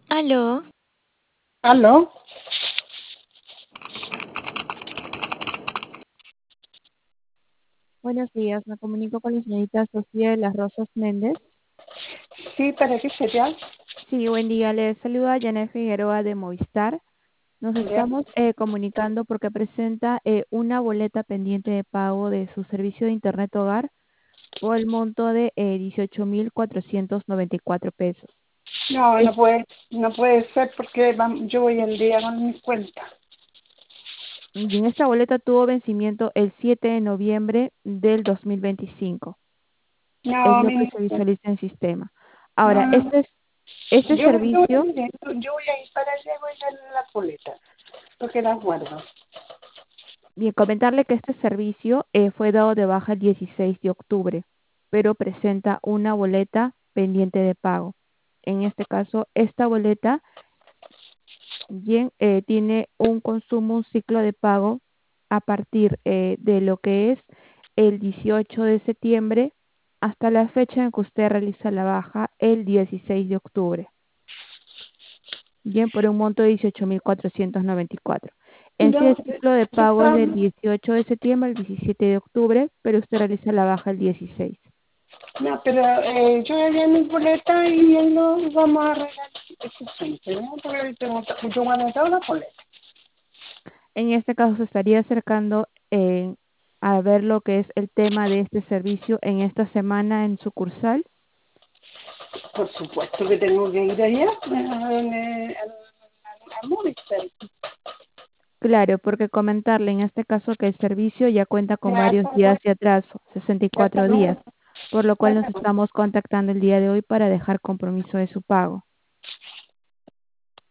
Aló, ¿Aló? Buenos días, me comunico con la señorita Sofía de las Rosas Méndez. Sí, ¿para qué sería? Sí, buen día, le saluda Janet Figueroa de Movistar. Nos Ya. estamos comunicando porque presenta una boleta pendiente de pago de su servicio de Internet Hogar por el monto de 18.494 pesos. No, Es- no puede ser porque yo voy al día con mis cuentas. y en esta boleta tuvo vencimiento el 7 de noviembre del 2025. Es No, lo que se visualiza en sistema. Ahora, no, no. este Yo, servicio. mire, yo voy a ir para allá y voy a darle la boleta, porque las guardo. Bien, comentarle que este servicio fue dado de baja el 16 de octubre, pero presenta una boleta pendiente de pago. En este caso, esta boleta bien, tiene un consumo, un ciclo de pago a partir de lo que es el 18 de septiembre hasta la fecha en que usted realiza la baja el 16 de octubre. Bien, por un monto de 18.494. En sí, No, el ciclo de yo pago es estaba, del 18 de septiembre al 17 de octubre, pero usted realiza la baja el 16. no, pero yo voy a mi boleta y ahí lo vamos a arreglar ese asunto, ¿no? Porque ahorita yo voy a anotar la boleta. En este caso, se estaría acercando a ver lo que es el tema de este servicio en esta semana en sucursal. Por supuesto que tengo que ir allá a Movistar. Claro, porque comentarle en este caso que el servicio ya cuenta con Ya varios está, días de atraso, 64 días, bueno, por lo ya cual nos está. estamos contactando el día de hoy para dejar compromiso de su pago.